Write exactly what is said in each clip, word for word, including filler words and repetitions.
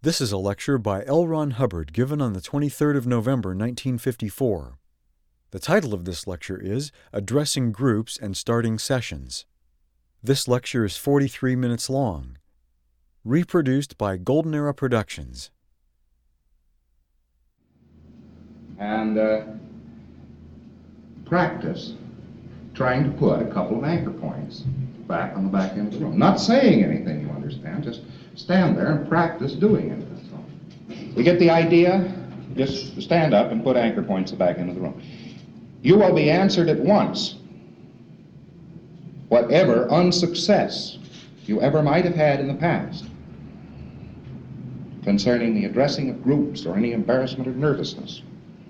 This is a lecture by L. Ron Hubbard given on the twenty-third of November, nineteen fifty-four. The title of this lecture is Addressing Groups and Starting Sessions. This lecture is forty-three minutes long. Reproduced by Golden Era Productions. And uh, practice trying to put a couple of anchor points back on the back end of the room. Not saying anything, you understand, just stand there and practice doing it. That's all. You get the idea? Just stand up and put anchor points at the back end of the room. You will be answered at once. Whatever unsuccess you ever might have had in the past concerning the addressing of groups or any embarrassment or nervousness,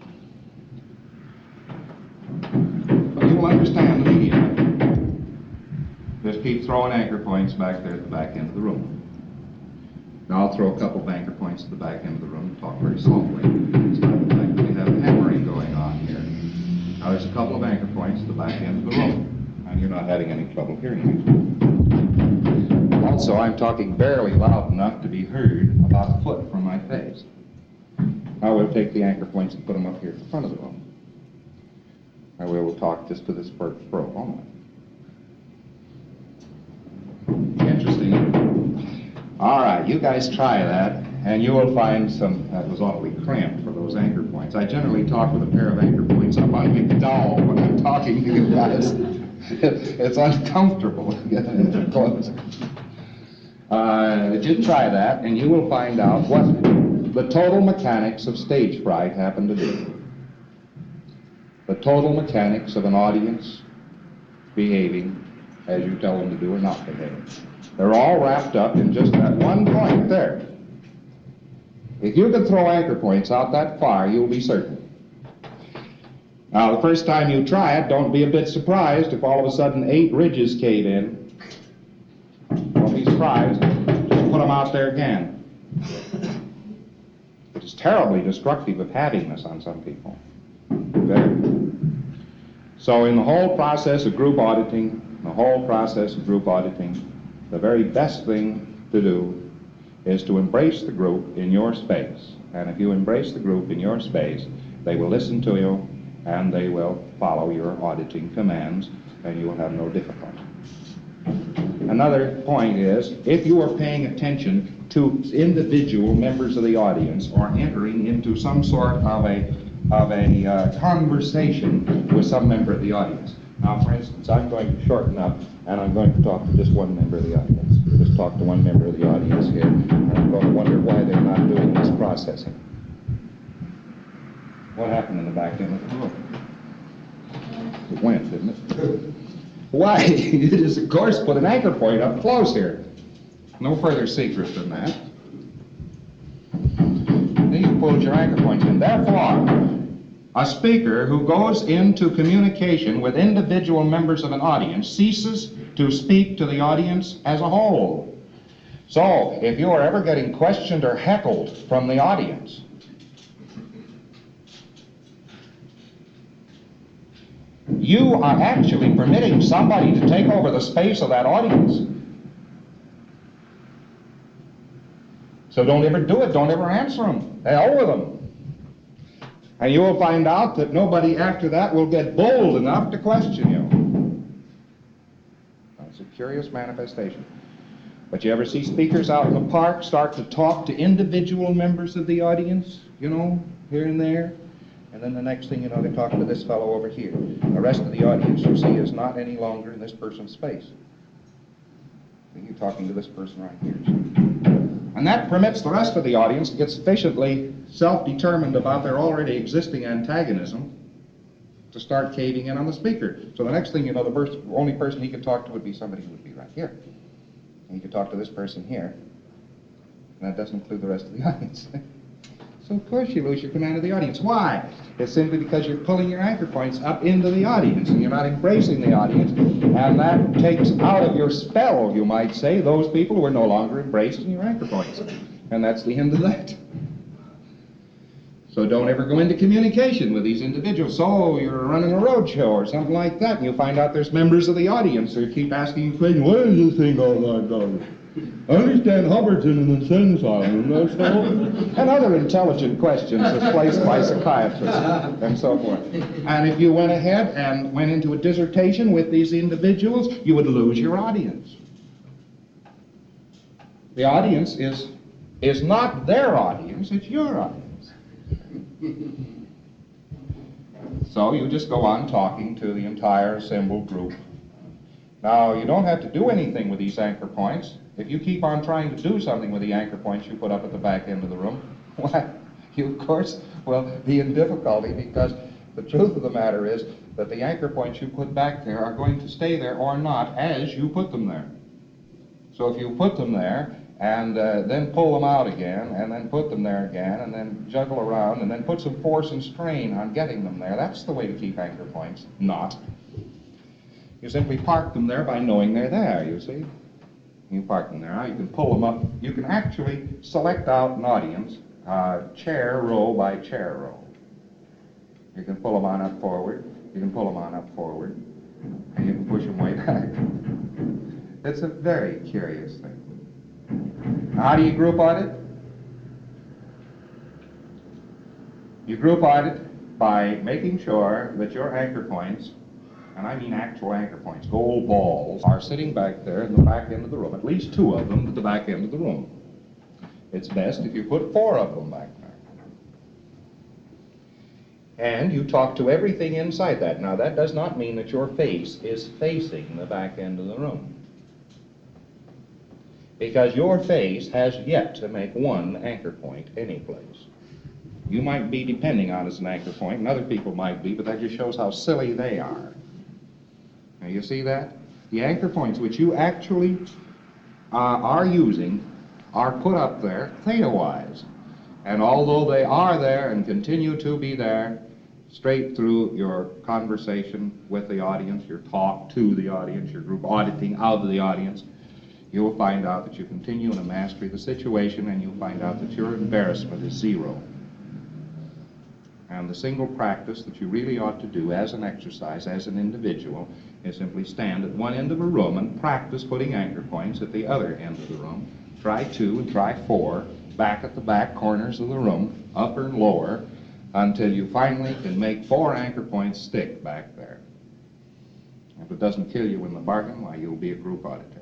but you will understand immediately. Just keep throwing anchor points back there at the back end of the room. Now I'll throw a couple of anchor points at the back end of the room and talk very softly. Despite the fact that we have hammering going on here. Now there's a couple of anchor points at the back end of the room, and you're not having any trouble hearing me. Also, I'm talking barely loud enough to be heard about a foot from my face. Now we'll take the anchor points and put them up here at the front of the room. Now we will talk just to this for, for a moment. Interesting. All right, you guys try that, and you will find some, that was awfully cramped for those anchor points. I generally talk with a pair of anchor points up on McDowell when I'm talking to you guys. It's uncomfortable to get into close. Uh, just try that, and you will find out what the total mechanics of stage fright happen to be. The total mechanics of an audience behaving as you tell them to do or not behaving. They're all wrapped up in just that one point there. If you can throw anchor points out that far, you'll be certain. Now, the first time you try it, don't be a bit surprised if all of a sudden eight ridges cave in. Don't be surprised. Just put them out there again. It's terribly destructive of having this on some people. Very. So in the whole process of group auditing, the whole process of group auditing, the very best thing to do is to embrace the group in your space. And if you embrace the group in your space, they will listen to you and they will follow your auditing commands, and you will have no difficulty. Another point is, if you are paying attention to individual members of the audience or entering into some sort of a, of a uh, conversation with some member of the audience. Now, for instance, I'm going to shorten up, and I'm going to talk to just one member of the audience. Just talk to one member of the audience here, and I'm going to wonder why they're not doing this processing. What happened in the back end of the room? It went, didn't it? Why? You just, of course, put an anchor point up close here. No further secret than that. Then you pulled your anchor points in. Therefore, a speaker who goes into communication with individual members of an audience ceases to speak to the audience as a whole. So, if you are ever getting questioned or heckled from the audience, you are actually permitting somebody to take over the space of that audience. So don't ever do it. Don't ever answer them. Hell with them. And you will find out that nobody after that will get bold enough to question you. That's a curious manifestation. But you ever see speakers out in the park start to talk to individual members of the audience, you know, here and there? And then the next thing you know, they're talking to this fellow over here. The rest of the audience, you see, is not any longer in this person's space. You're talking to this person right here. And that permits the rest of the audience to get sufficiently self-determined about their already existing antagonism to start caving in on the speaker. So the next thing you know, the first, only person he could talk to would be somebody who would be right here. And he could talk to this person here. And that doesn't include the rest of the audience. So of course you lose your command of the audience. Why? It's simply because you're pulling your anchor points up into the audience and you're not embracing the audience, and that takes out of your spell, you might say, those people who are no longer embracing your anchor points. And that's the end of that. So don't ever go into communication with these individuals. So you're running a road show or something like that, and you find out there's members of the audience who keep asking you questions. What is this thing all about? I understand Hubbard's in an insane asylum, that's all. And other intelligent questions as placed by psychiatrists and so forth. And if you went ahead and went into a dissertation with these individuals, you would lose your audience. The audience is, is not their audience, it's your audience. So you just go on talking to the entire assembled group. Now, you don't have to do anything with these anchor points. If you keep on trying to do something with the anchor points you put up at the back end of the room, why, you, of course, will be in difficulty, because the truth of the matter is that the anchor points you put back there are going to stay there or not as you put them there. So if you put them there and uh, then pull them out again and then put them there again and then juggle around and then put some force and strain on getting them there, that's the way to keep anchor points. Not. You simply park them there by knowing they're there, you see. You park them there. Now you can pull them up. You can actually select out an audience, uh, chair row by chair row. You can pull them on up forward. You can pull them on up forward. And you can push them way back. It's a very curious thing. Now, how do you group audit? You group audit by making sure that your anchor points, and I mean actual anchor points, gold balls, are sitting back there in the back end of the room, at least two of them at the back end of the room. It's best if you put four of them back there. And you talk to everything inside that. Now, that does not mean that your face is facing the back end of the room, because your face has yet to make one anchor point any place. You might be depending on it as an anchor point, and other people might be, but that just shows how silly they are. Now, you see that? The anchor points which you actually uh, are using are put up there theta-wise. And although they are there and continue to be there, straight through your conversation with the audience, your talk to the audience, your group auditing out of the audience, you will find out that you continue in a mastery of the situation, and you'll find out that your embarrassment is zero. And the single practice that you really ought to do as an exercise, as an individual, is simply stand at one end of a room and practice putting anchor points at the other end of the room. Try two and try four, back at the back corners of the room, upper and lower, until you finally can make four anchor points stick back there. If it doesn't kill you in the bargain, why, you'll be a group auditor.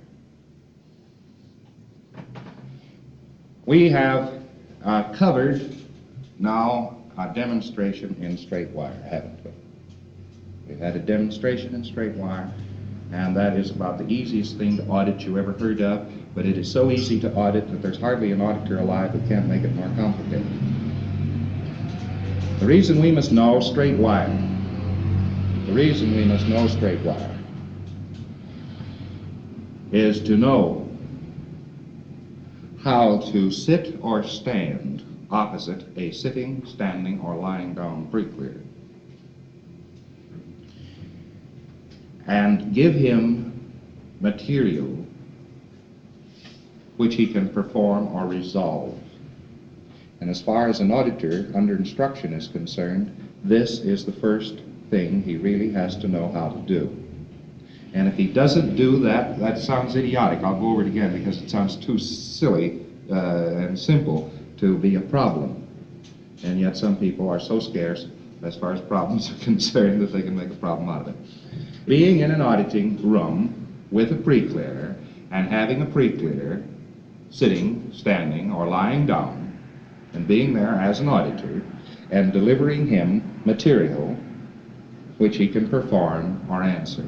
We have uh, covered now a demonstration in straight wire, haven't we? We've had a demonstration in straight wire, and that is about the easiest thing to audit you ever heard of, but it is so easy to audit that there's hardly an auditor alive who can't make it more complicated. The reason we must know straight wire, the reason we must know straight wire is to know how to sit or stand opposite a sitting, standing, or lying down pre-clear, and give him material which he can perform or resolve. And as far as an auditor under instruction is concerned, this is the first thing he really has to know how to do. And if he doesn't do that, that sounds idiotic. I'll go over it again because it sounds too silly uh, and simple to be a problem. And yet some people are so scarce as far as problems are concerned that they can make a problem out of it. Being in an auditing room with a pre-clearer and having a pre-clearer sitting, standing, or lying down, and being there as an auditor and delivering him material which he can perform or answer.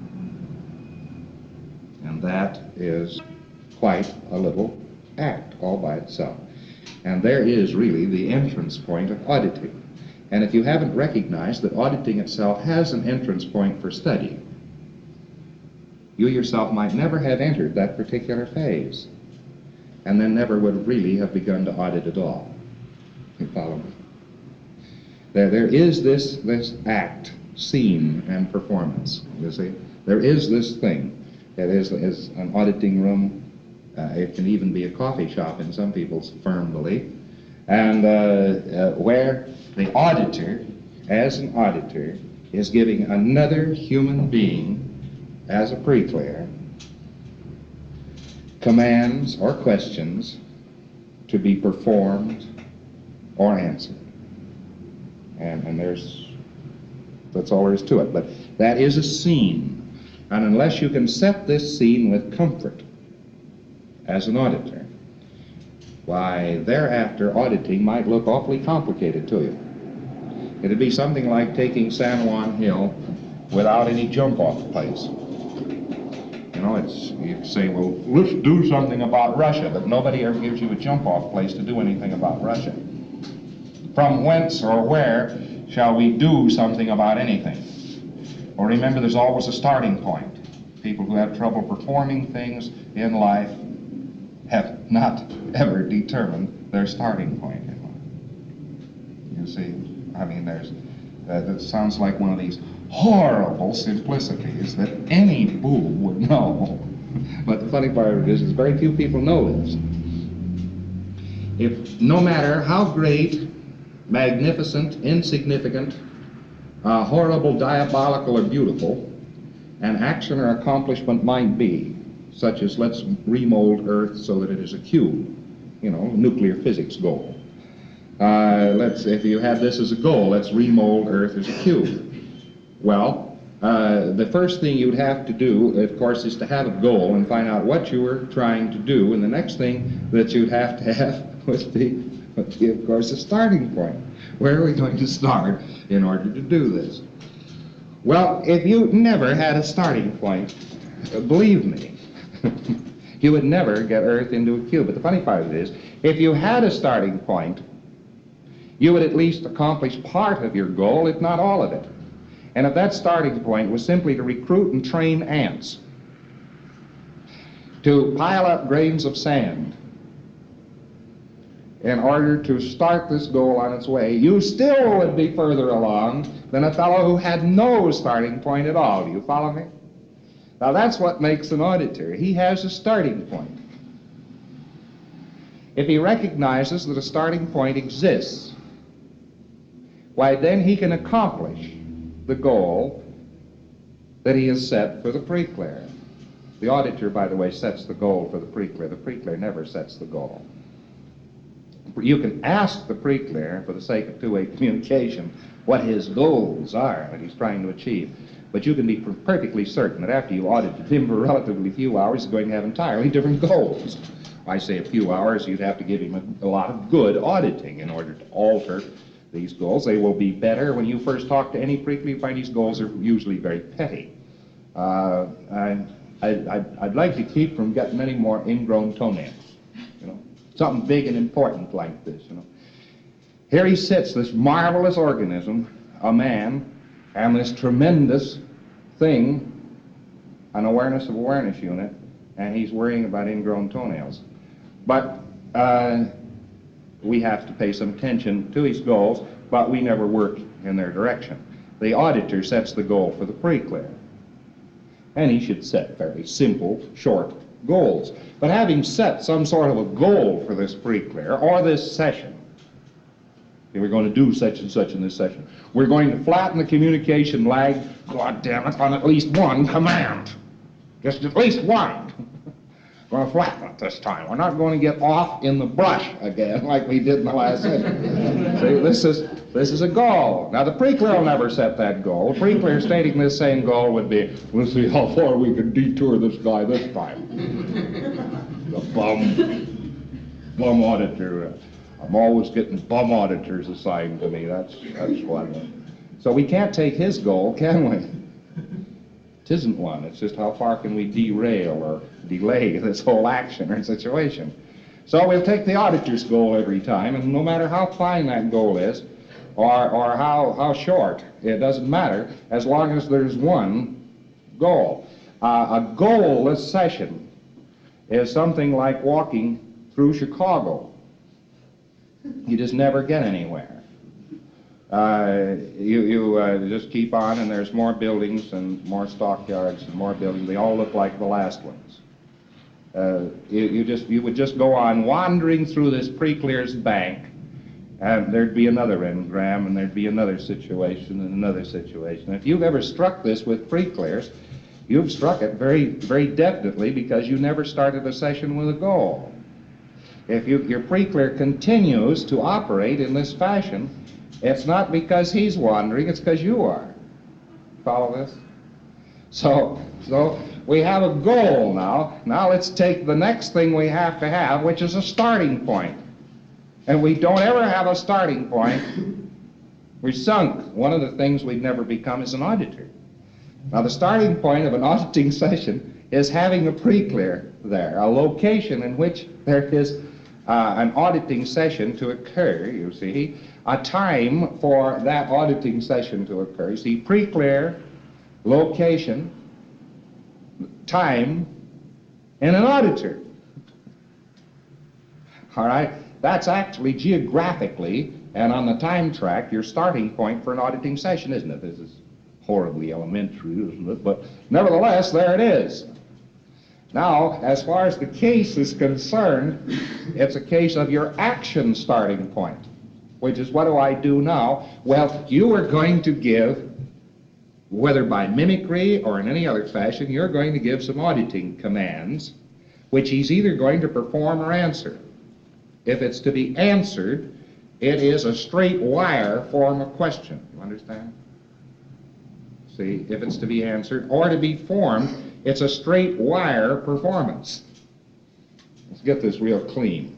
And that is quite a little act all by itself. And there is really the entrance point of auditing. And if you haven't recognized that auditing itself has an entrance point for study, you yourself might never have entered that particular phase, and then never would really have begun to audit at all. You follow me? There, there is this, this act, scene, and performance, you see. There is this thing that is, is an auditing room. Uh, it can even be a coffee shop in some people's firm belief. And uh, uh, where the auditor, as an auditor, is giving another human being as a pre-clear commands or questions to be performed or answered. And, and there's, that's all there is to it. But that is a scene. And unless you can set this scene with comfort as an auditor, why, thereafter auditing might look awfully complicated to you. It'd be something like taking San Juan Hill without any jump-off place. You know, it's, you say, well, let's do something about Russia, but nobody ever gives you a jump-off place to do anything about Russia. From whence or where shall we do something about anything? Or remember, there's always a starting point. People who have trouble performing things in life have not ever determined their starting point in life. You see, I mean, there's, uh, that sounds like one of these horrible simplicities that any fool would know. But the funny part of it is, is very few people know this. If no matter how great, magnificent, insignificant, uh, horrible, diabolical, or beautiful an action or accomplishment might be, such as let's remold Earth so that it is a cube, you know, nuclear physics goal. Uh, let's, if you had this as a goal, let's remold Earth as a cube. Well, uh, the first thing you'd have to do, of course, is to have a goal and find out what you were trying to do, and the next thing that you'd have to have would be, would be of course, a starting point. Where are we going to start in order to do this? Well, if you never had a starting point, uh, believe me, you would never get Earth into a cube. But the funny part of it is, if you had a starting point, you would at least accomplish part of your goal, if not all of it. And if that starting point was simply to recruit and train ants to pile up grains of sand in order to start this goal on its way, you still would be further along than a fellow who had no starting point at all. Do you follow me? Now that's what makes an auditor. He has a starting point. If he recognizes that a starting point exists, why then he can accomplish the goal that he has set for the pre-clear. The auditor, by the way, sets the goal for the pre-clear. The pre-clear never sets the goal. You can ask the pre-clear, for the sake of two-way communication, what his goals are that he's trying to achieve. But you can be perfectly certain that after you audited him for relatively few hours, he's going to have entirely different goals. I say a few hours, you'd have to give him a, a lot of good auditing in order to alter these goals. They will be better. When you first talk to any pre-clear, you find these goals are usually very petty. Uh, I, I, I'd, I'd like to keep from getting any more ingrown toenails, you know, something big and important like this, you know. Here he sits, this marvelous organism, a man, and this tremendous thing, an awareness of awareness unit, and he's worrying about ingrown toenails. But uh, we have to pay some attention to his goals, but we never work in their direction. The auditor sets the goal for the pre-clear, and he should set very simple, short goals. But having set some sort of a goal for this pre-clear, or this session, okay, we're going to do such and such in this session. We're going to flatten the communication lag, God damn it, on at least one command. Just at least one. We're going to flatten it this time. We're not going to get off in the brush again like we did in the last session. See, this is, this is a goal. Now, the pre-clear will never set that goal. The pre-clear stating this same goal would be, let's see how far we can detour this guy this time. The bum, bum auditor. I'm always getting bum auditors assigned to me. That's, that's one. So we can't take his goal, can we? It isn't one. It's just how far can we derail or delay this whole action or situation. So we'll take the auditor's goal every time, and no matter how fine that goal is, or, or how, how short, it doesn't matter, as long as there's one goal. Uh, a goalless session is something like walking through Chicago. You just never get anywhere. Uh, you you uh, just keep on, and there's more buildings and more stockyards and more buildings. They all look like the last ones. Uh, you, you just you would just go on wandering through this pre-clear's bank, and there'd be another engram, and there'd be another situation and another situation. If you've ever struck this with pre-clears, You've struck it very, very definitely because you never started a session with a goal. If you, your pre-clear continues to operate in this fashion, it's not because he's wandering, it's because you are. Follow this? So, so we have a goal now. Now let's take the next thing we have to have, which is a starting point. And we don't ever have a starting point. We're sunk. One of the things we've never become is an auditor. Now the starting point of an auditing session is having a pre-clear there, a location in which there is uh, an auditing session to occur, you see, a time for that auditing session to occur. You see, pre-clear, location, time, and an auditor. All right? That's actually geographically and on the time track your starting point for an auditing session, isn't it? This is horribly elementary, isn't it? But nevertheless, there it is. Now, as far as the case is concerned, it's a case of your action starting point, which is, what do I do now? Well, you are going to give, whether by mimicry or in any other fashion, you're going to give some auditing commands, which he's either going to perform or answer. If it's to be answered, it is a straight wire form of question. You understand? See, if it's to be answered or to be formed, it's a straight wire performance. Let's get this real clean.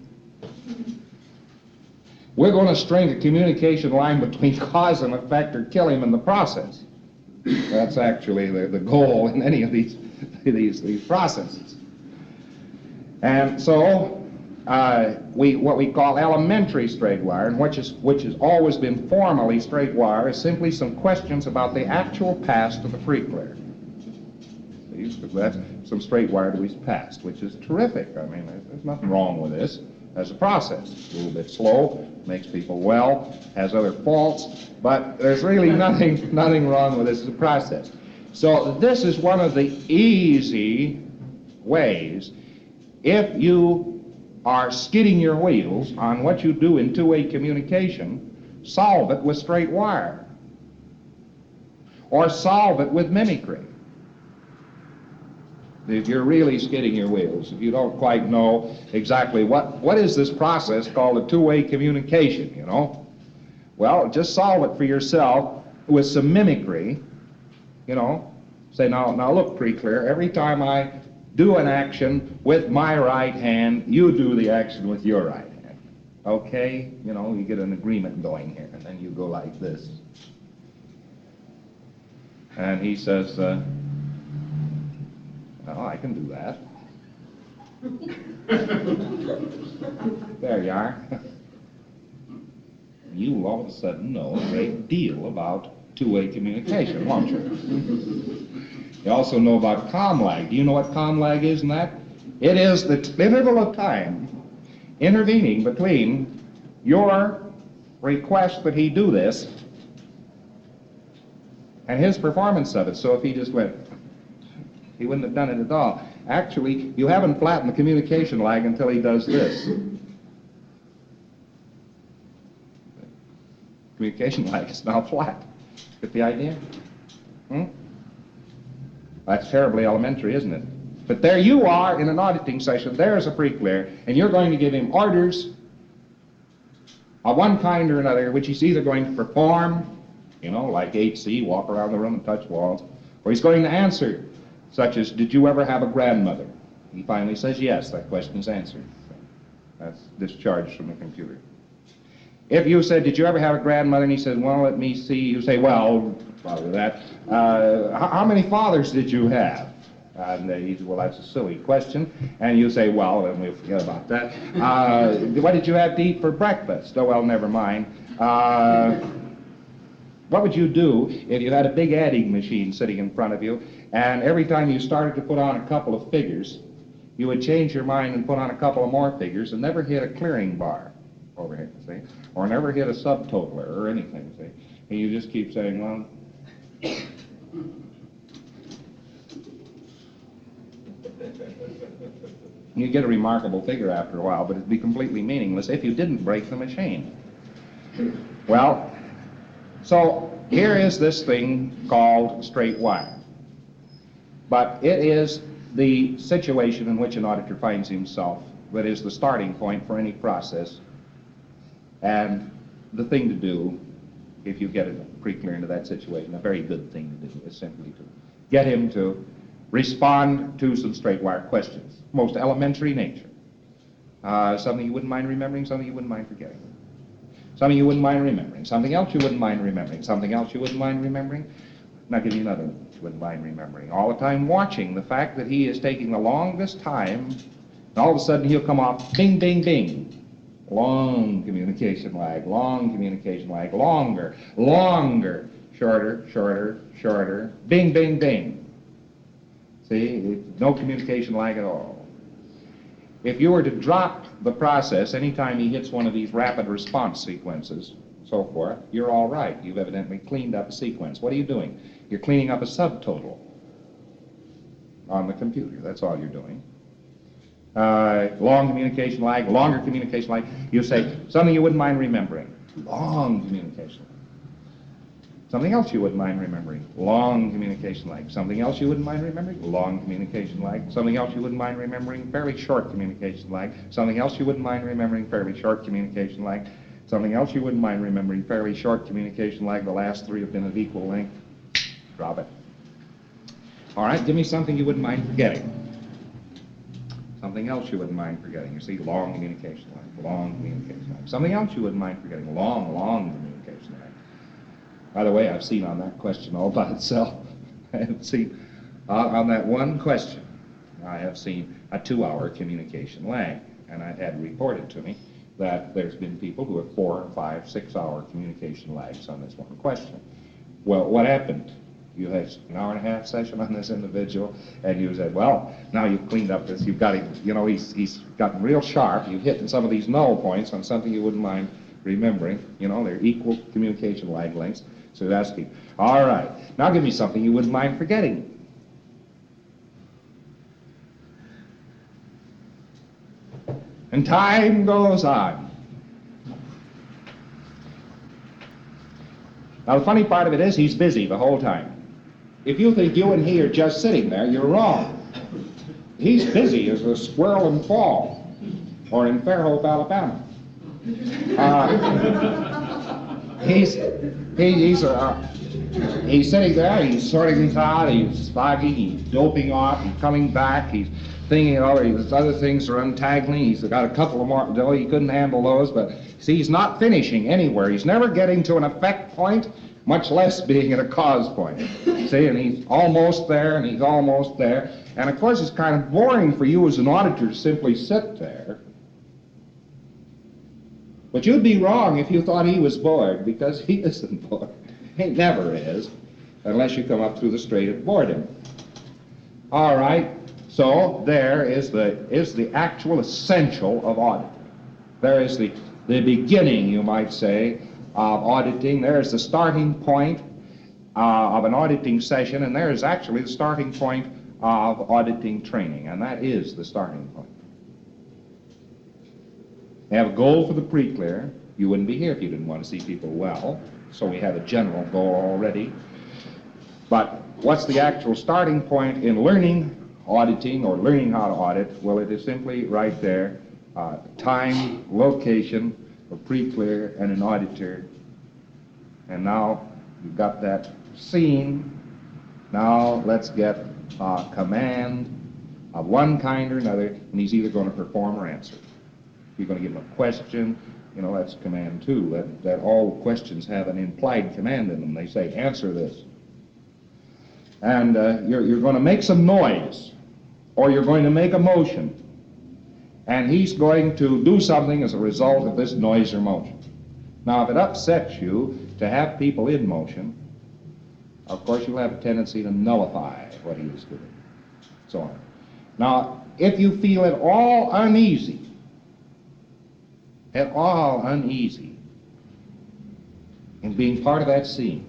We're going to string a communication line between cause and effect or kill him in the process. That's actually the, the goal in any of these, these, these processes. And so, uh, we what we call elementary straight wire, and which is which has always been formally straight wire, is simply some questions about the actual past of the pre-clear. That's some straight wire to his past, which is terrific. I mean, there's nothing wrong with this as a process. It's a little bit slow, makes people well, has other faults, but there's really nothing nothing wrong with this as a process. So this is one of the easy ways. If you are skidding your wheels on what you do in two-way communication, solve it with straight wire, or solve it with mimicry. If you're really skidding your wheels, if you don't quite know exactly what, what is this process called a two-way communication, you know, well, just solve it for yourself with some mimicry, you know. Say, now, now look, pre-clear, every time I do an action with my right hand, you do the action with your right hand. Okay? You know, you get an agreement going here, and then you go like this. And he says, uh, oh, I can do that. There you are. You all of a sudden know a great deal about two-way communication, won't you? You also know about com lag. Do you know what com lag is in that? It is the t- interval of time intervening between your request that he do this and his performance of it. So if he just went, he wouldn't have done it at all. Actually, you haven't flattened the communication lag until he does this. Communication lag is now flat. Get the idea? Hmm? That's terribly elementary, isn't it? But there you are in an auditing session. There's a pre-clear, and you're going to give him orders of one kind or another, which he's either going to perform, you know, like eight C, walk around the room and touch walls, or he's going to answer, such as, did you ever have a grandmother? He finally says yes. That question is answered. That's discharged from the computer. If you said, did you ever have a grandmother? And he said, well, let me see. You say, well, probably that. Uh, how, how many fathers did you have? And uh, he said, well, that's a silly question. And you say, well, then we'll forget about that. Uh, what did you have to eat for breakfast? Oh, well, never mind. Uh, what would you do if you had a big adding machine sitting in front of you, and every time you started to put on a couple of figures, you would change your mind and put on a couple of more figures and never hit a clearing bar over here, see? Or never hit a subtotaler or anything, see? And you just keep saying, well, you get a remarkable figure after a while, but it'd be completely meaningless if you didn't break the machine. Well, so here is this thing called straight wire. But it is the situation in which an auditor finds himself that is the starting point for any process. And the thing to do, if you get it pretty clear into that situation, a very good thing to do is simply to get him to respond to some straight-wire questions, most elementary nature. Uh, something you wouldn't mind remembering, something you wouldn't mind forgetting. Something you wouldn't mind remembering, something else you wouldn't mind remembering, something else you wouldn't mind remembering. And I'll give you another one you wouldn't mind remembering. All the time watching the fact that he is taking the longest time, and all of a sudden he'll come off, bing, bing, bing. Long communication lag, long communication lag, longer, longer, shorter, shorter, shorter, bing, bing, bing. See, no communication lag at all. If you were to drop the process anytime he hits one of these rapid response sequences, so forth, you're all right. You've evidently cleaned up a sequence. What are you doing? You're cleaning up a subtotal on the computer. That's all you're doing. Uh, long communication lag, longer communication lag. You say something you wouldn't mind remembering. Long communication lag. Something else you wouldn't mind remembering. Long communication lag. Something else you wouldn't mind remembering. Long communication lag. Something else you wouldn't mind remembering. Fairly short communication lag. Something else you wouldn't mind remembering. Fairly short communication lag. Something else you wouldn't mind remembering. Fairly short communication lag. The last three have been of equal length. Drop it. All right, give me something you wouldn't mind forgetting. Something else you wouldn't mind forgetting. You see, long communication lag, long communication lag. Something else you wouldn't mind forgetting, long, long communication lag. By the way, I've seen on that question all by itself, I have seen, uh, on that one question, I have seen a two-hour communication lag. And I've had reported to me that there's been people who have four, five, six-hour communication lags on this one question. Well, what happened? You had an hour and a half session on this individual, and you said, well, now you've cleaned up this, you've got him, you know, he's, he's gotten real sharp, you've hit some of these null points on something you wouldn't mind remembering, you know, they're equal communication lag lengths, so you ask him, all right, now give me something you wouldn't mind forgetting. And time goes on. Now the funny part of it is he's busy the whole time. If you think you and he are just sitting there, you're wrong. He's busy as a squirrel in fall, or in Fairhope, Alabama. Uh, he's he, he's uh, he's sitting there. He's sorting things out. He's fogging. He's doping off. He's coming back. He's thinking, oh, his other things are untangling. He's got a couple of more. Oh, he couldn't handle those, but see, he's not finishing anywhere. He's never getting to an effect point, much less being at a cause point. See, and he's almost there, and he's almost there. And of course, it's kind of boring for you as an auditor to simply sit there. But you'd be wrong if you thought he was bored, because he isn't bored. He never is, unless you come up through the straight of boredom. All right, so there is the, is the actual essential of auditing. There is the, the beginning, you might say, of auditing. There is the starting point uh, of an auditing session, and there is actually the starting point of auditing training, and that is the starting point. We have a goal for the pre-clear. You wouldn't be here if you didn't want to see people well, so we have a general goal already. But what's the actual starting point in learning auditing or learning how to audit? Well, it is simply right there, uh, time, location, a pre-clear, and an auditor. And now you've got that scene. Now let's get a command of one kind or another, and he's either going to perform or answer. If you're going to give him a question, you know, that's command two. That, that all questions have an implied command in them. They say, answer this. And uh, you're, you're going to make some noise, or you're going to make a motion. And he's going to do something as a result of this noise or motion. Now, if it upsets you to have people in motion, of course you'll have a tendency to nullify what he is doing. So on. Now, if you feel at all uneasy, at all uneasy in being part of that scene,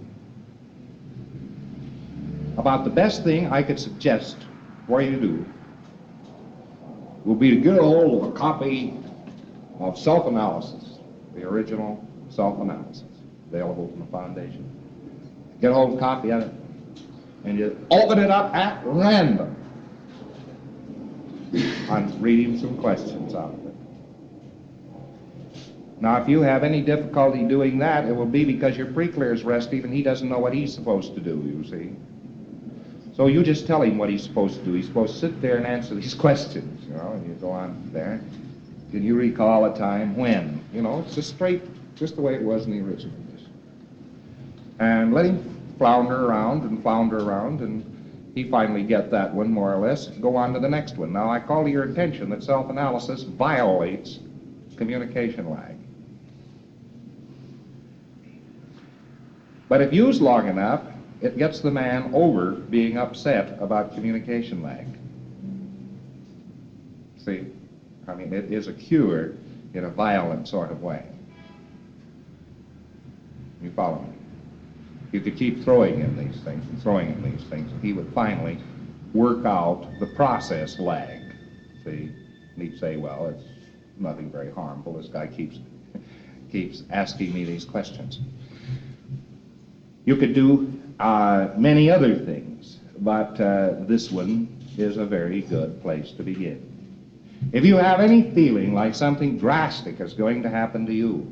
about the best thing I could suggest for you to do will be to get a hold of a copy of Self-Analysis, the original Self-Analysis, available from the Foundation. Get a hold of a copy of it. and you open it up at random. I'm reading some questions out of it. Now, if you have any difficulty doing that, it will be because your pre-clear is restive and he doesn't know what he's supposed to do, you see. So you just tell him what he's supposed to do. He's supposed to sit there and answer these questions, you know, and you go on there. Can you recall a time when? You know, it's just straight, just the way it was in the original. And let him flounder around and flounder around, and he finally get that one, more or less, go on to the next one. Now, I call to your attention that self-analysis violates communication lag. But if used long enough, it gets the man over being upset about communication lag. See? I mean, it is a cure in a violent sort of way. You follow me? You could keep throwing him these things and throwing him these things, and he would finally work out the process lag. See? And he'd say, well, it's nothing very harmful. This guy keeps, keeps asking me these questions. You could do uh, many other things, but uh, this one is a very good place to begin. If you have any feeling like something drastic is going to happen to you,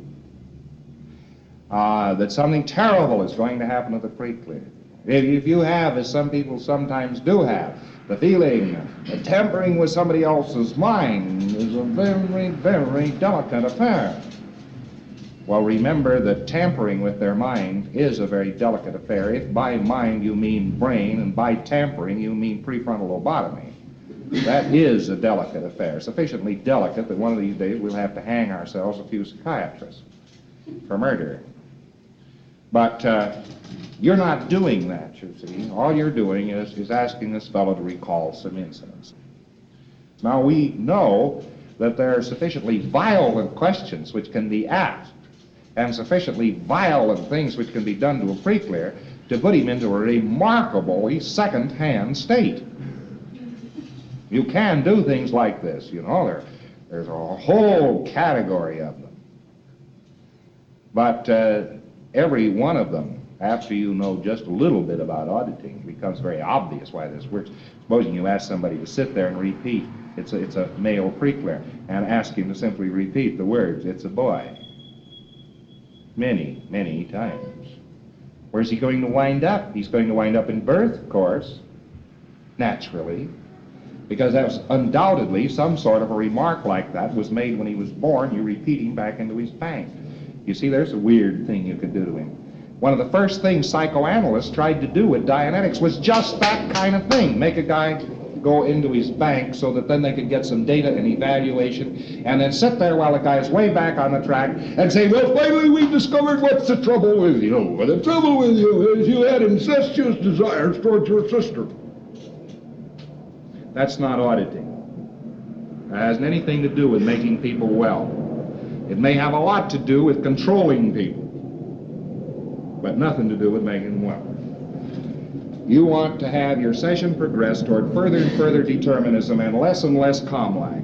uh, that something terrible is going to happen to the pre-clear, if, if you have, as some people sometimes do have, the feeling that tampering with somebody else's mind is a very, very delicate affair. Well, remember that tampering with their mind is a very delicate affair. If by mind you mean brain, and by tampering you mean prefrontal lobotomy, that is a delicate affair, sufficiently delicate that one of these days we'll have to hang ourselves a few psychiatrists for murder. But uh, you're not doing that, you see. All you're doing is, is asking this fellow to recall some incidents. Now, we know that there are sufficiently violent questions which can be asked, and sufficiently violent things which can be done to a pre-clear to put him into a remarkably second-hand state. You can do things like this, you know. There, there's a whole category of them. But uh, every one of them, after you know just a little bit about auditing, it becomes very obvious why this works. Supposing you ask somebody to sit there and repeat, it's a, it's a male pre-clear, and ask him to simply repeat the words, it's a boy, many, many times. Where's he going to wind up? He's going to wind up in birth, of course, naturally, because that was undoubtedly some sort of a remark like that was made when he was born. You repeat him back into his bank. You see, there's a weird thing you could do to him. One of the first things psychoanalysts tried to do with Dianetics was just that kind of thing. Make a guy go into his bank so that then they could get some data and evaluation, and then sit there while the guy is way back on the track and say, well, finally we've discovered what's the trouble with you. Well, the trouble with you is you had incestuous desires towards your sister. That's not auditing. It hasn't anything to do with making people well. It may have a lot to do with controlling people, but nothing to do with making them well. You want to have your session progress toward further and further determinism and less and less COM-lag.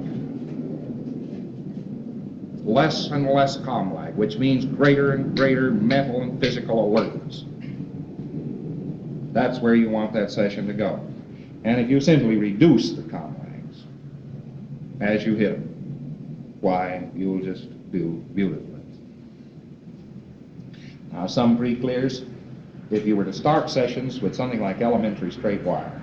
Less and less COM-lag, which means greater and greater mental and physical alertness. That's where you want that session to go. And if you simply reduce the COM-lags as you hit them, why, you'll just do beautifully. Now, some pre-clears, if you were to start sessions with something like elementary straight wire,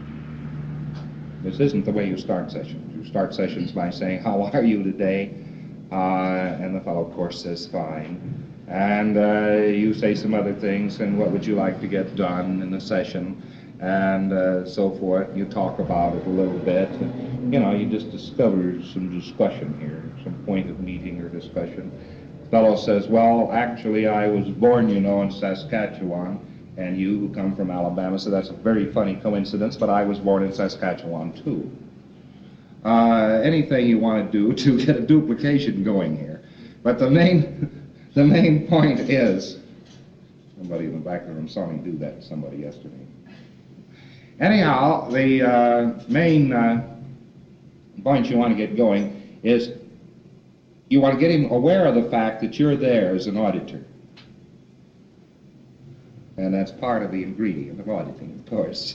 this isn't the way you start sessions. You start sessions by saying, how are you today? Uh, and the fellow, of course, says, fine. And uh, you say some other things, and what would you like to get done in the session? And uh, so forth. You talk about it a little bit. And, you know, you just discover some discussion here, some point of meeting or discussion. The fellow says, well, actually, I was born, you know, in Saskatchewan, and you who come from Alabama, so that's a very funny coincidence, but I was born in Saskatchewan, too. Uh, anything you want to do to get a duplication going here. But the main, the main point is, somebody in the back of the room saw me do that to somebody yesterday. Anyhow, the uh, main uh, point you want to get going is you want to get him aware of the fact that you're there as an auditor. And that's part of the ingredient of auditing, of course.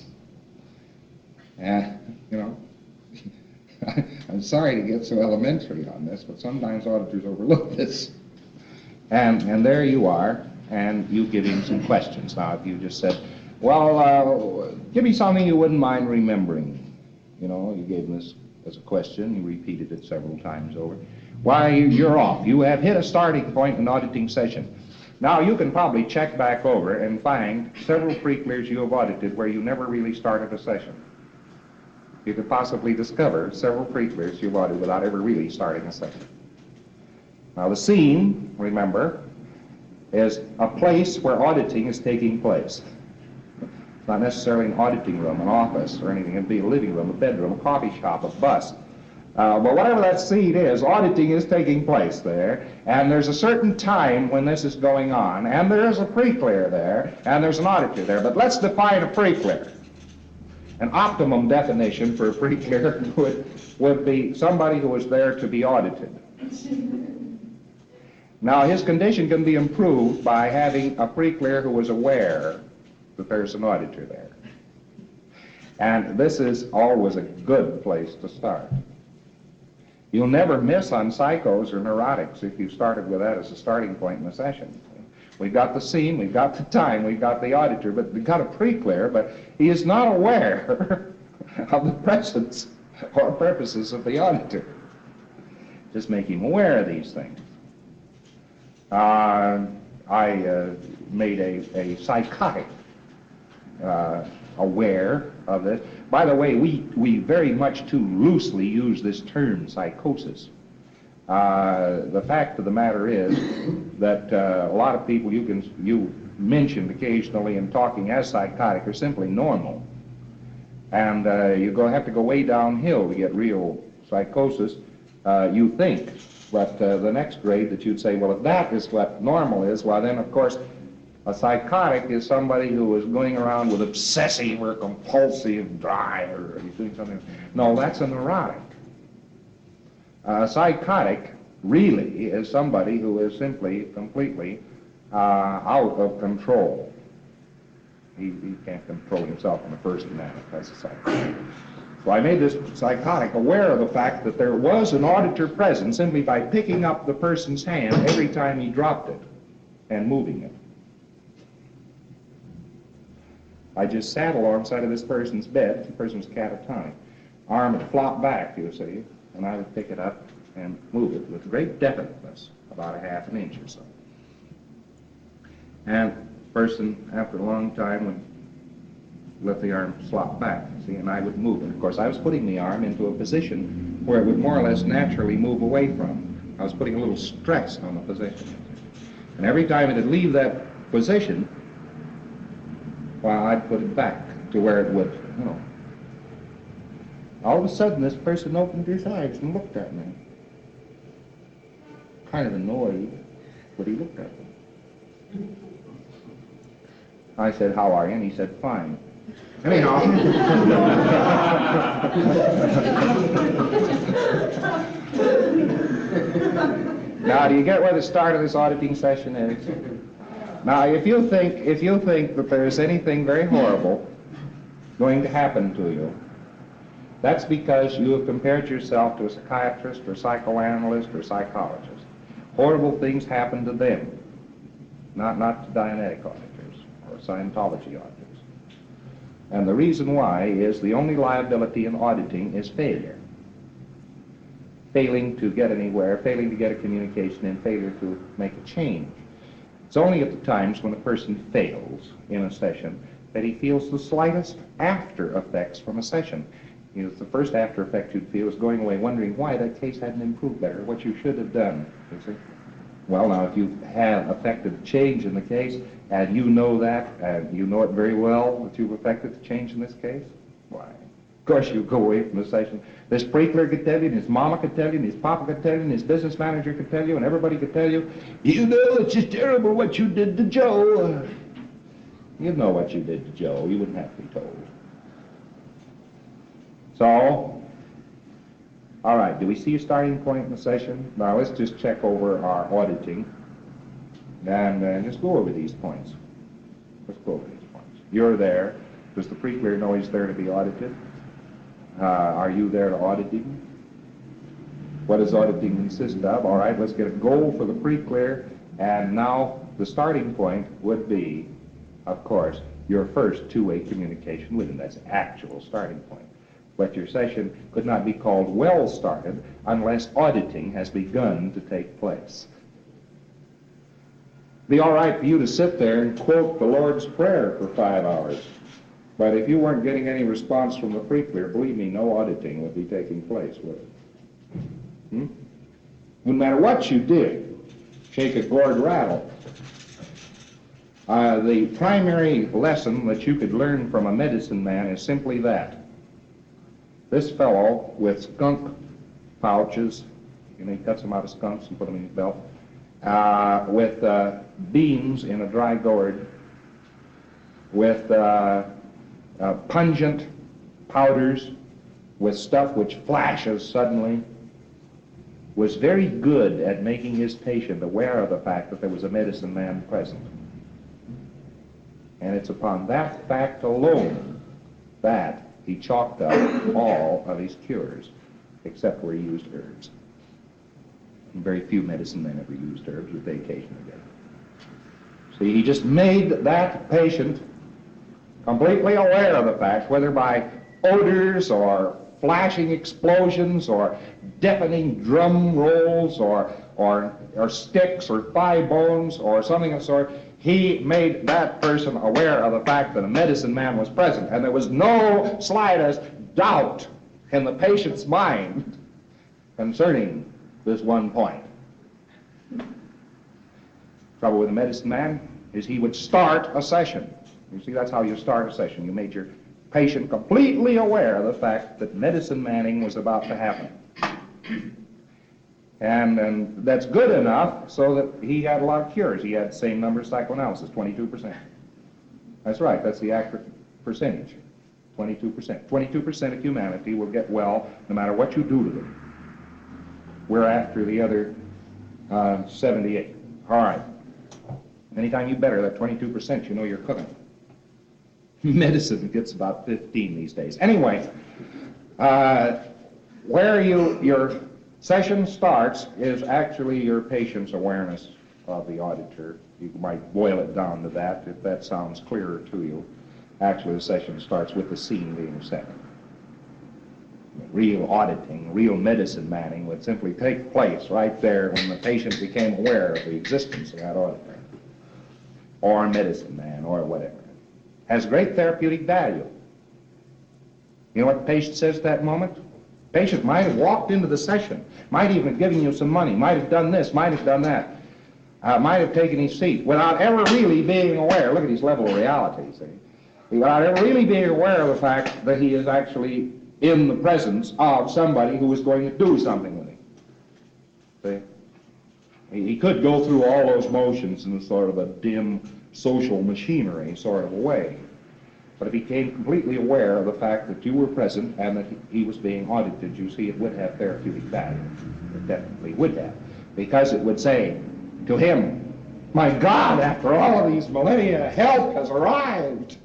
And, you know, I'm sorry to get so elementary on this, but sometimes auditors overlook this. And, and there you are, and you give him some questions. Now, if you just said, well, uh, give me something you wouldn't mind remembering. You know, you gave him this as a question, you repeated it several times over. Why, you're off. You have hit a starting point in an auditing session. Now, you can probably check back over and find several pre-clears you have audited where you never really started a session. You could possibly discover several pre-clears you've audited without ever really starting a session. Now, the scene, remember, is a place where auditing is taking place. It's not necessarily an auditing room, an office, or anything. It'd be a living room, a bedroom, a coffee shop, a bus. Uh, but whatever that scene is, auditing is taking place there, and there's a certain time when this is going on, and there is a pre-clear there, and there's an auditor there. But let's define a pre-clear. An optimum definition for a pre-clear would, would be somebody who is there to be audited. Now, his condition can be improved by having a pre-clear who is aware that there's an auditor there. And this is always a good place to start. You'll never miss on psychos or neurotics if you started with that as a starting point in the session. We've got the scene, we've got the time, we've got the auditor, but we've got a pre-clear, but he is not aware of the presence or purposes of the auditor. Just make him aware of these things. Uh, I uh, made a, a psychotic uh, aware of this. By the way, we, we very much too loosely use this term psychosis. Uh, the fact of the matter is that uh, a lot of people you can you mentioned occasionally in talking as psychotic are simply normal, and uh, you go have to go way downhill to get real psychosis. Uh, you think, but uh, the next grade that you'd say, well, if that is what normal is, well then of course a psychotic is somebody who is going around with obsessive or compulsive drive, or he's doing something. No, that's a neurotic. Uh, psychotic really is somebody who is simply, completely uh, out of control. He, he can't control himself in the first manner. That's a psychotic. So I made this psychotic aware of the fact that there was an auditor present simply by picking up the person's hand every time he dropped it and moving it. I just sat alongside of this person's bed, the person was catatonic. Arm would flop back, you see, and I would pick it up and move it with great definiteness, about a half an inch or so. And the person, after a long time, would let the arm slop back, see, and I would move it. Of course, I was putting the arm into a position where it would more or less naturally move away from. I was putting a little stress on the position. And every time it would leave that position, well, I'd put it back to where it would, you know. All of a sudden, this person opened his eyes and looked at me. Kind of annoyed, but he looked at me. I said, how are you? And he said, fine. Anyhow. Now, do you get where the start of this auditing session is? Now, if you think, if you think that there's anything very horrible going to happen to you, that's because you have compared yourself to a psychiatrist or psychoanalyst or psychologist. Horrible things happen to them, not, not to Dianetic auditors or Scientology auditors. And the reason why is the only liability in auditing is failure. Failing to get anywhere, failing to get a communication, and failure to make a change. It's only at the times when a person fails in a session that he feels the slightest after effects from a session. You know, the first after effect you'd feel is going away wondering why that case hadn't improved better, what you should have done, you see. Well, now, if you have effected a change in the case, and you know that, and you know it very well that you've effected the change in this case, why, of course you go away from the session. This pre-clear could tell you, and his mama could tell you, and his papa could tell you, and his business manager could tell you, and everybody could tell you, you know, it's just terrible what you did to Joe. You know what you did to Joe. You wouldn't have to be told. So, all right, do we see a starting point in the session? Now, let's just check over our auditing and uh, just go over these points. Let's quote these points. You're there. Does the pre-clear know he's there to be audited? Uh, are you there to audit him? What does auditing consist of? All right, let's get a goal for the pre-clear, and now the starting point would be, of course, your first two-way communication with him. That's the actual starting point. But your session could not be called well started unless auditing has begun to take place. It'd be all right for you to sit there and quote the Lord's Prayer for five hours. But if you weren't getting any response from the pre-clear, believe me, no auditing would be taking place, would it? Hmm? No matter what you did, shake a gourd rattle. Uh, the primary lesson that you could learn from a medicine man is simply that. This fellow with skunk pouches, you know, he cuts them out of skunks and put them in his belt, uh, with uh, beans in a dry gourd, with uh, uh, pungent powders, with stuff which flashes suddenly, was very good at making his patient aware of the fact that there was a medicine man present. And it's upon that fact alone that he chalked up all of his cures, except where he used herbs. And very few medicine men ever used herbs, but they occasionally did. See, he just made that patient completely aware of the fact, whether by odors or flashing explosions or deafening drum rolls or, or, or sticks or thigh bones or something of the sort, he made that person aware of the fact that a medicine man was present, and there was no slightest doubt in the patient's mind concerning this one point. Trouble with a medicine man is he would start a session. You see, that's how you start a session. You made your patient completely aware of the fact that medicine manning was about to happen. And, and that's good enough so that he had a lot of cures. He had the same number of psychoanalysis, twenty-two percent. That's right, that's the accurate percentage, twenty-two percent. twenty-two percent of humanity will get well no matter what you do to them. We're after the other uh, seventy-eight. All right. Anytime you better that twenty-two percent, you know you're cooking. Medicine gets about fifteen these days. Anyway, uh, where you your session starts is actually your patient's awareness of the auditor. You might boil it down to that if that sounds clearer to you. Actually, the session starts with the scene being set. Real auditing, real medicine manning would simply take place right there when the patient became aware of the existence of that auditor, or medicine man, or whatever. Has great therapeutic value. You know what the patient says at that moment? The patient might have walked into the session, might even have given you some money, might have done this, might have done that, uh, might have taken his seat without ever really being aware. Look at his level of reality, see? Without ever really being aware of the fact that he is actually in the presence of somebody who is going to do something with him. See? He, he could go through all those motions in a sort of a dim social machinery sort of a way. But if he became completely aware of the fact that you were present and that he was being audited, you see, it would have therapeutic value. It definitely would have. Because it would say to him, my God, after all of these millennia, help has arrived.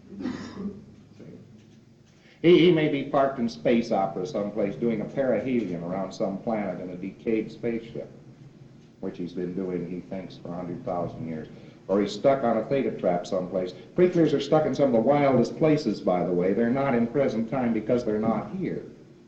He, he may be parked in space opera someplace doing a perihelion around some planet in a decayed spaceship, which he's been doing, he thinks, for one hundred thousand years. Or he's stuck on a theta trap someplace. Pre-clears are stuck in some of the wildest places, by the way. They're not in present time because they're not here.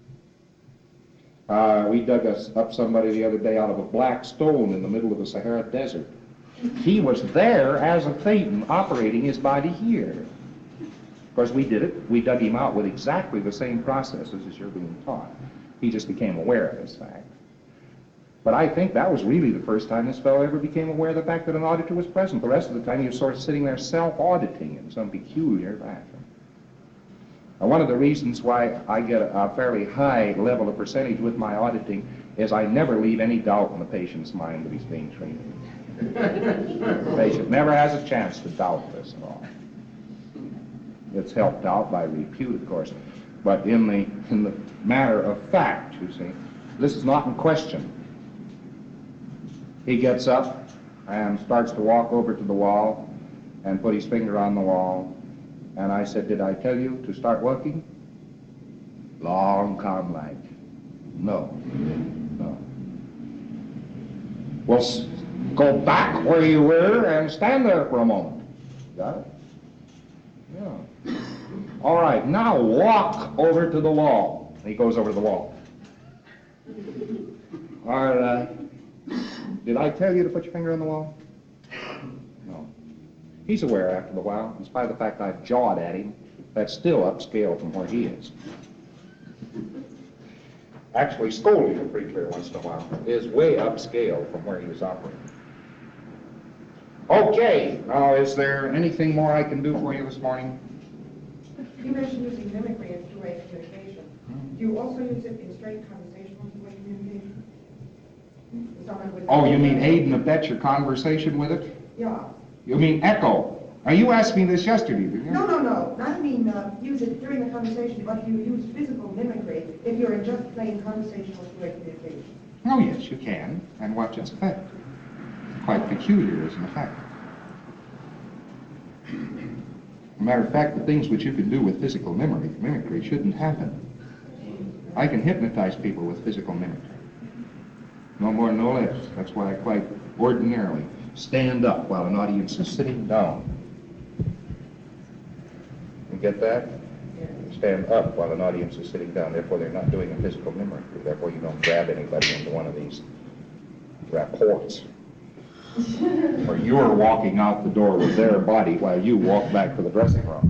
Uh, we dug us up somebody the other day out of a black stone in the middle of the Sahara Desert. He was there as a Thetan operating his body here. Of course, we did it. We dug him out with exactly the same processes as you're being taught. He just became aware of this fact. But I think that was really the first time this fellow ever became aware of the fact that an auditor was present. The rest of the time he was sort of sitting there self-auditing in some peculiar fashion. Now, one of the reasons why I get a, a fairly high level of percentage with my auditing is I never leave any doubt in the patient's mind that he's being treated. The patient never has a chance to doubt this at all. It's helped out by repute, of course. But in the, in the matter of fact, you see, this is not in question. He gets up and starts to walk over to the wall and put his finger on the wall. And I said, did I tell you to start working? Long, calm like. No, no. Well, s- go back where you were and stand there for a moment. Got it? Yeah. All right, now walk over to the wall. He goes over to the wall. All right. Did I tell you to put your finger on the wall? No. He's aware after a while, in spite of the fact I've jawed at him, that's still upscale from where he is. Actually, scolding a preacher once in a while is way upscale from where he was operating. Okay, now is there anything more I can do for you this morning? You mentioned using mimicry as two-way communication. Do you also use it in straight conversational two-way communication? Someone with- Oh, you mean aid and abet your conversation with it? Yeah. You mean echo? Now, you asked me this yesterday, didn't you? No, no, no. I mean uh, use it during the conversation, but you use physical mimicry if you're in just plain conversational two-way communication. Oh, yes, you can, and watch its effect. Quite peculiar as an effect. As a matter of fact, the things which you can do with physical mimicry, mimicry shouldn't happen. I can hypnotize people with physical mimicry. No more, no less. That's why I quite ordinarily stand up while an audience is sitting down. You get that? Stand up while an audience is sitting down. Therefore, they're not doing a physical mimicry. Therefore, you don't grab anybody into one of these rapports. Or you're walking out the door with their body while you walk back to the dressing room.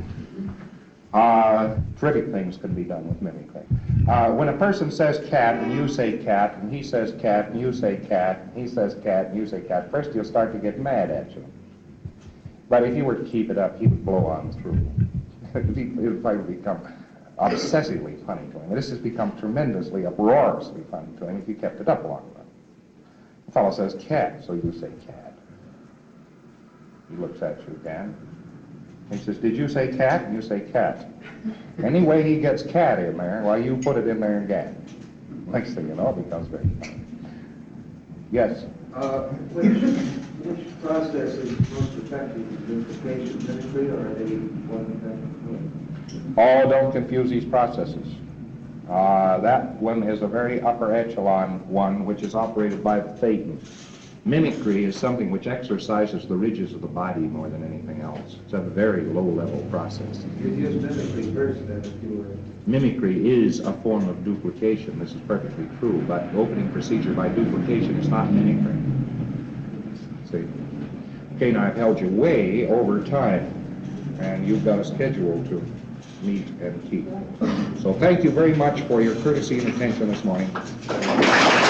Uh, terrific things can be done with mimicry. Uh, when a person says cat and you say cat, and he says cat and you say cat, and he says cat and you say cat, first you'll start to get mad at you. But if you were to keep it up, he would blow on through. It would probably become obsessively funny to him. This has become tremendously, uproariously funny to him if you kept it up long enough. The fellow says cat, so you say cat. He looks at you again. He says, did you say cat? And you say cat. Anyway, he gets cat in there, while you put it in there again. Next thing you know, it becomes very funny. Yes? Uh, which, which process is most effective? Duplication, mimicry, or are they one thing? Oh, don't confuse these processes. Uh, that one is a very upper echelon one, which is operated by the Thetan. Mimicry is something which exercises the ridges of the body more than anything else. It's a very low-level process. You use mimicry first, then, if you were... Mimicry is a form of duplication. This is perfectly true, but opening procedure by duplication is not mimicry. See? Okay, now I've held you way over time, and you've got a schedule to meet and keep. So thank you very much for your courtesy and attention this morning.